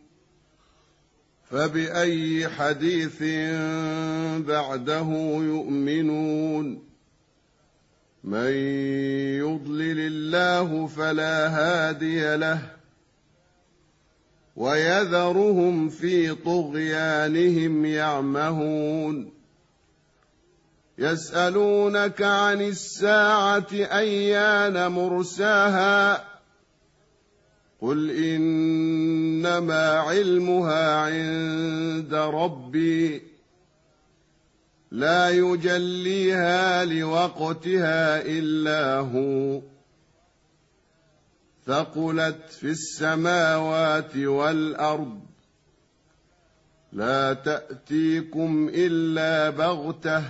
فبأي حديث بعده يؤمنون من يضلل الله فلا هادي له ويذرهم في طغيانهم يعمهون يسألونك عن الساعة أيان مرساها قل إنما علمها عند ربي لا يجليها لوقتها إلا هو ثقلت في السماوات والأرض لا تأتيكم إلا بغتة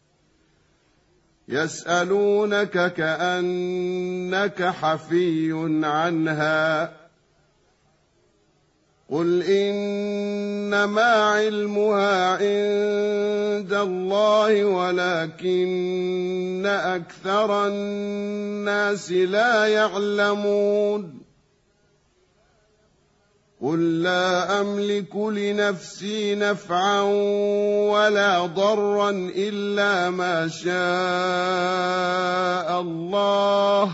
يسألونك كأنك حفي عنها قل إنما علمها عند الله ولكن أكثر الناس لا يعلمون قل لا أملك لنفسي نفعا ولا ضرا إلا ما شاء الله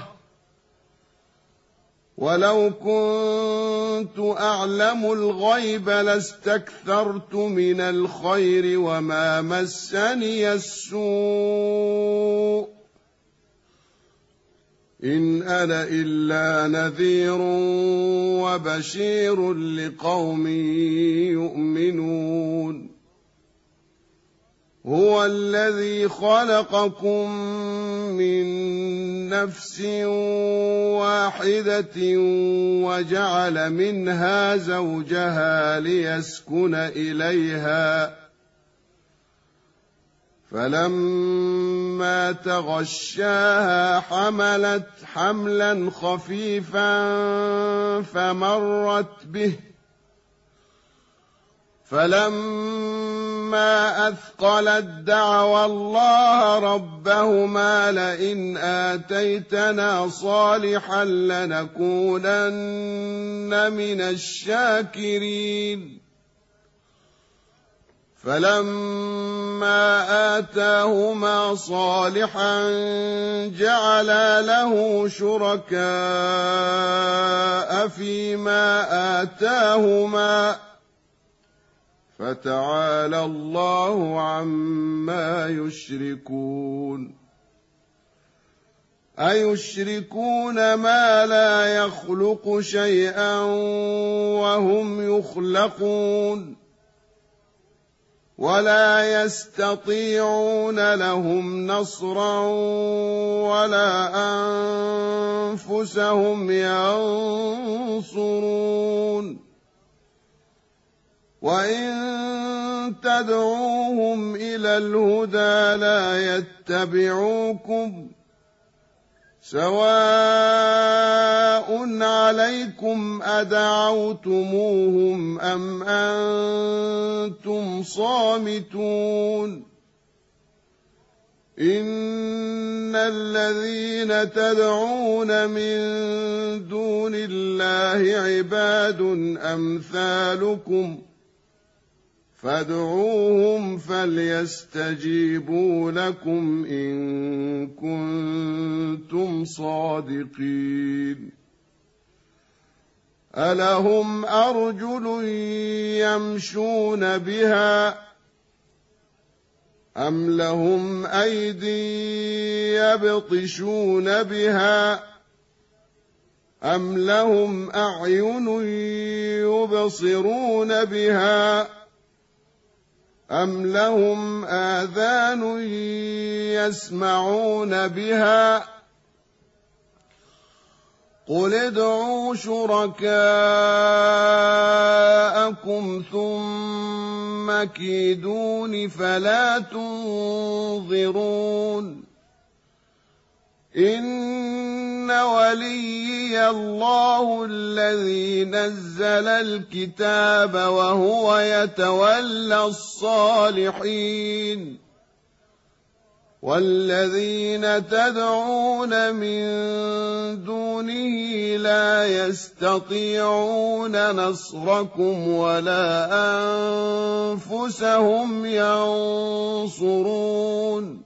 ولو كنت أعلم الغيب لاستكثرت من الخير وما مسني السوء إن أنا إلا نذير وبشير لقوم يؤمنون هو الذي خلقكم من نفس واحدة وجعل منها زوجها ليسكن إليها فلما تغشاها حملت حملا خفيفا فمرت به فلما أثقلت دعوا الله ربهما لئن آتيتنا صالحا لنكونن من الشاكرين فلما آتاهما صالحا جعلا له شركاء فيما آتاهما فتعالى الله عما يشركون أيشركون ما لا يخلق شيئا وهم يخلقون ولا يستطيعون لهم نصرا ولا أنفسهم ينصرون وإن تدعوهم إلى الهدى لا يتبعوكم سواء عليكم أدعوتموهم أم أنتم صامتون إن الذين تدعون من دون الله عباد أمثالكم فادعوهم فليستجيبوا لكم إن كنتم صادقين ألهم أرجل يمشون بها أم لهم أيدي يبطشون بها أم لهم أعين يبصرون بها أم لهم آذان يسمعون بها قل ادعوا شركاءكم ثم كيدون فلا تنظرون إن وليي الله الذي نزل الكتاب وهو يتولى الصالحين والذين تدعون من دونه لا يستطيعون نصركم ولا أنفسهم ينصرون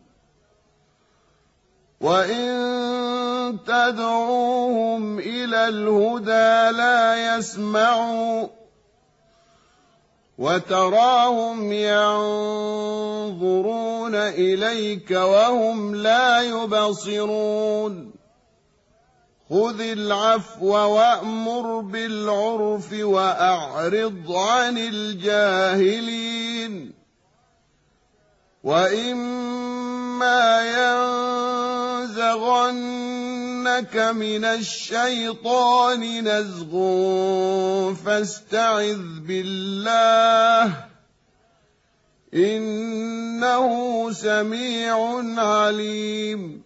وإن تدعوهم إلى الهدى لا يسمعوا وتراهم ينظرون إليك وهم لا يبصرون خذ العفو وأمر بالعرف وأعرض عن الجاهلين وإما ينزغنك من الشيطان نزغ فاستعذ بالله إنه سميع عليم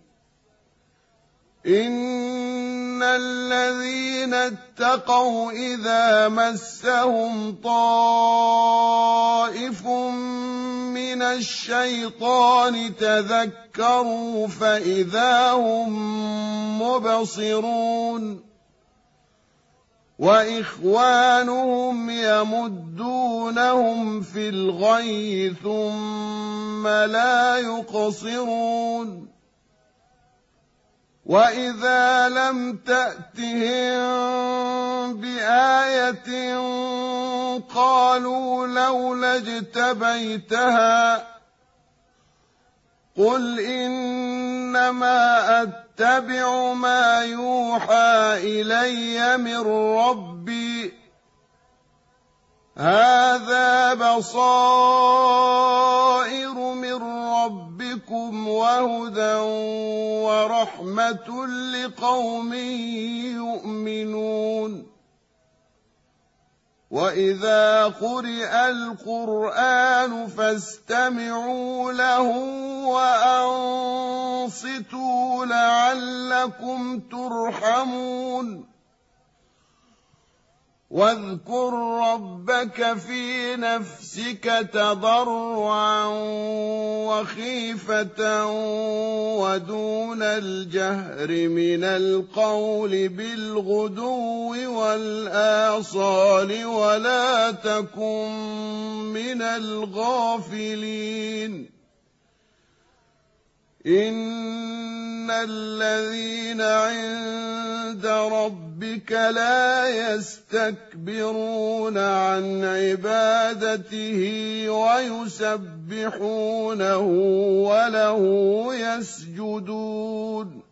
إن الذين اتقوا إذا مسهم طائف من الشيطان تذكروا فإذا هم مبصرون وإخوانهم يمدونهم في الغي ثم لا يقصرون وإذا لم تأتهم بآية قالوا لولا اجتبيتها قل إنما أتبع ما يوحى إلي من ربي هذا بصائر من ربكم وهدى ورحمة لقوم يؤمنون وإذا قرئ القرآن فاستمعوا له وأنصتوا لعلكم ترحمون واذكر ربك في نفسك تضرعا وخيفة ودون الجهر من القول بالغدو والآصال ولا تكن من الغافلين إن الذين عند ربك لا يستكبرون عن عبادته ويسبحونه وله يسجدون